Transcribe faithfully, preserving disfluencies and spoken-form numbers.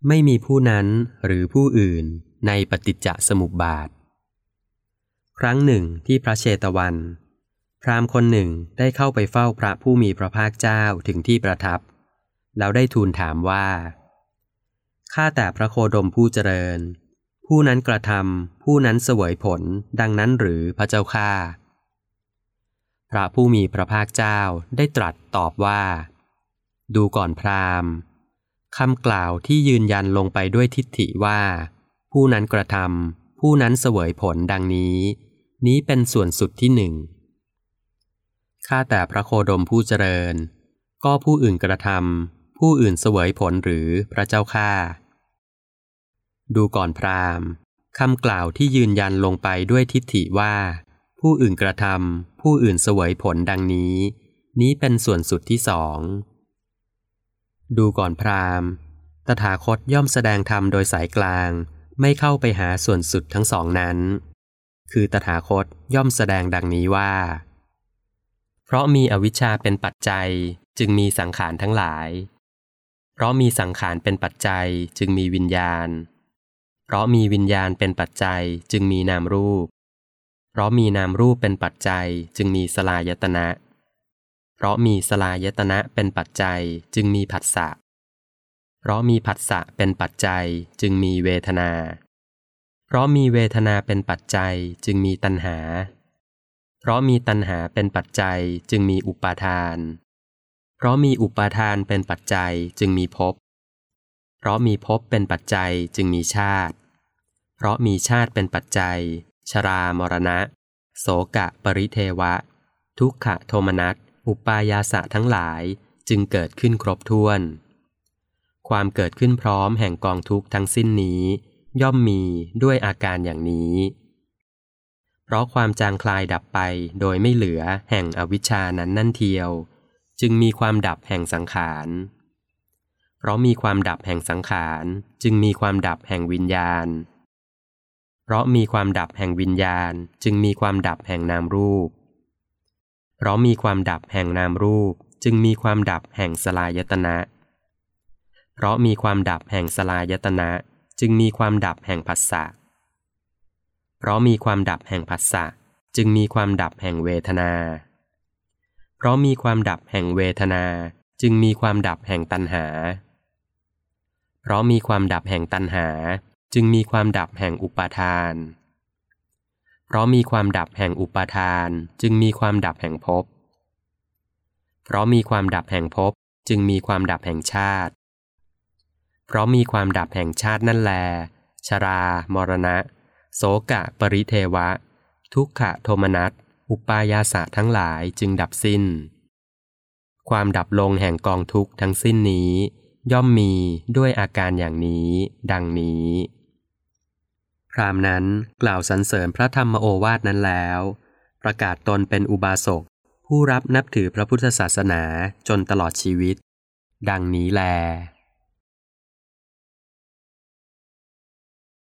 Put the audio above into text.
ไม่มีผู้นั้นหรือผู้อื่นในปฏิจจสมุปบาทครั้งหนึ่งที่พระเชตวันพราหมณ์คนหนึ่งได้เข้าไปเฝ้าพระผู้มีพระภาคเจ้าถึงที่ประทับแล้วได้ทูลถามว่าข้าแต่พระโคดมผู้เจริญผู้นั้นกระทำผู้นั้นเสวยผลดังนั้นหรือพระเจ้าข้าพระผู้มีพระภาคเจ้าได้ตรัสตอบว่าดูก่อนพราหมณ์คำกล่าวที่ยืนยันลงไปด้วยทิฏฐิว่าผู้นั้นกระทำผู้นั้นเสวยผลดังนี้นี้เป็นส่วนสุดที่หนึ่งข้าแต่พระโคดมผู้เจริญก็ผู้อื่นกระทำผู้อื่นเสวยผลหรือพระเจ้าข้าดูก่อนพราหมณ์คำกล่าวที่ยืนยันลงไปด้วยทิฏฐิว่าผู้อื่นกระทำผู้อื่นเสวยผลดังนี้นี้เป็นส่วนสุดที่สองดูก่อนพราหมณ์ตถาคตย่อมแสดงธรรมโดยสายกลางไม่เข้าไปหาส่วนสุดทั้งสองนั้นคือตถาคตย่อมแสดงดังนี้ว่าเพราะมีอวิชชาเป็นปัจจัยจึงมีสังขารทั้งหลายเพราะมีสังขารเป็นปัจจัยจึงมีวิญญาณเพราะมีวิญญาณเป็นปัจจัยจึงมีนามรูปเพราะมีนามรูปเป็นปัจจัยจึงมีสลายตนะเพราะมีสลายตนะเป็นปัจจัยจึงมีผัสสะเพราะมีผัสสะเป็นปัจจัยจึงมีเวทนาเพราะมีเวทนาเป็นปัจจัยจึงมีตัณหาเพราะมีตัณหาเป็นปัจจัยจึงมีอุปาทานเพราะมีอุปาทานเป็นปัจจัยจึงมีภพเพราะมีภพเป็นปัจจัยจึงมีชาติเพราะมีชาติเป็นปัจจัยชรามรณะโสกะปริเทวะทุกขโทมนัสอุปายาสะทั้งหลายจึงเกิดขึ้นครบถ้วนความเกิดขึ้นพร้อมแห่งกองทุกข์ทั้งสิ้นนี้ย่อมมีด้วยอาการอย่างนี้เพราะความจางคลายดับไปโดยไม่เหลือแห่งอวิชชานั้นนั่นเทียวจึงมีความดับแห่งสังขารเพราะมีความดับแห่งสังขารจึงมีความดับแห่งวิญญาณเพราะมีความดับแห่งวิญญาณจึงมีความดับแห่งนามรูปเพราะมีความดับแห่งนามรูปจึงมีความดับแห่งสลายตนะเพราะมีความดับแห่งสลายตนะจึงมีความดับแห่งผัสสะเพราะมีความดับแห่งผัสสะจึงมีความดับแห่งเวทนาเพราะมีความดับแห่งเวทนาจึงมีความดับแห่งตัณหาเพราะมีความดับแห่งตัณหาจึงมีความดับแห่งอุปาทานเพราะมีความดับแห่งอุปาทานจึงมีความดับแห่งภพเพราะมีความดับแห่งภพจึงมีความดับแห่งชาติเพราะมีความดับแห่งชาตินั่นแลชรามรณะโสกะปริเทวะทุกขโทมนัสอุปายาสะทั้งหลายจึงดับสิ้นความดับลงแห่งกองทุกข์ทั้งสิ้นนี้ย่อมมีด้วยอาการอย่างนี้ดังนี้พราหมณ์นั้นกล่าวสรรเสริญพระธรรมโอวาทนั้นแล้วประกาศตนเป็นอุบาสกผู้รับนับถือพระพุทธศาสนาจนตลอดชีวิตดังนี้แล